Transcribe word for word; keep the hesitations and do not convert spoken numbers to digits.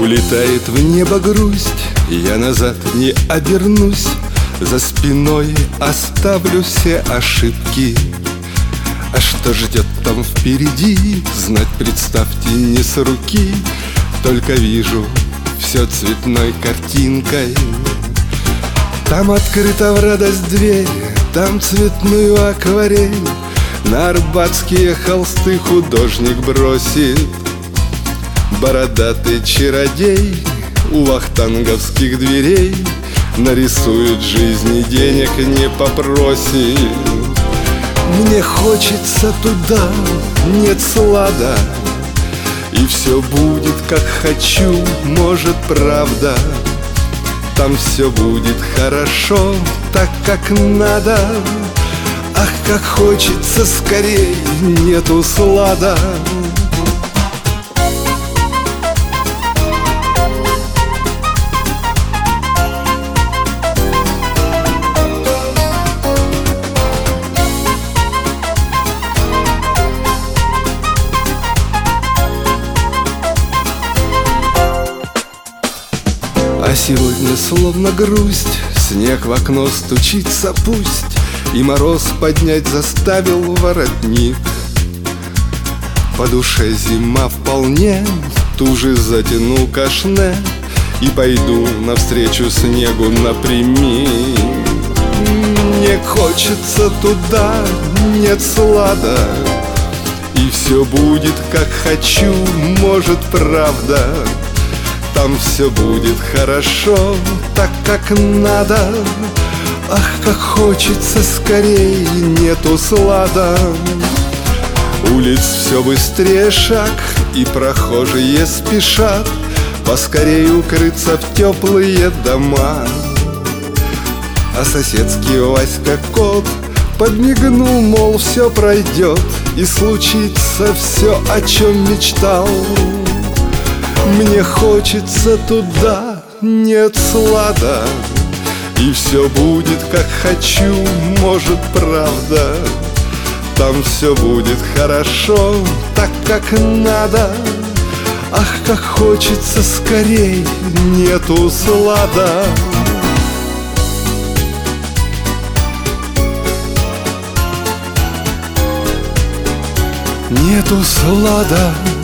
Улетает в небо грусть, я назад не обернусь, за спиной оставлю все ошибки. А что ждет там впереди, знать, представьте, не с руки. Только вижу все цветной картинкой. Там открыта в радость дверь, там цветную акварель на арбатские холсты художник бросит. Бородатый чародей у вахтанговских дверей нарисует жизни, денег не попросит. Мне хочется туда, нет слада, и все будет как хочу, может, правда. Там все будет хорошо, так как надо. Ах, как хочется скорей, нету слада. А сегодня словно грусть, снег в окно стучится пусть, и мороз поднять заставил воротник. По душе зима вполне, туже затяну кашне и пойду навстречу снегу напрямик. Мне хочется туда, нет слада, и все будет как хочу, может, правда. Там все будет хорошо, так как надо. Ах, как хочется скорей, нету слада. Улиц все быстрее шаг, и прохожие спешат поскорей укрыться в теплые дома. А соседский Васька кот подмигнул, мол, все пройдет, и случится все, о чем мечтал. Мне хочется туда, нет слада, и все будет как хочу, может, правда. Там все будет хорошо, так как надо. Ах, как хочется скорей, нету слада. Нету слада.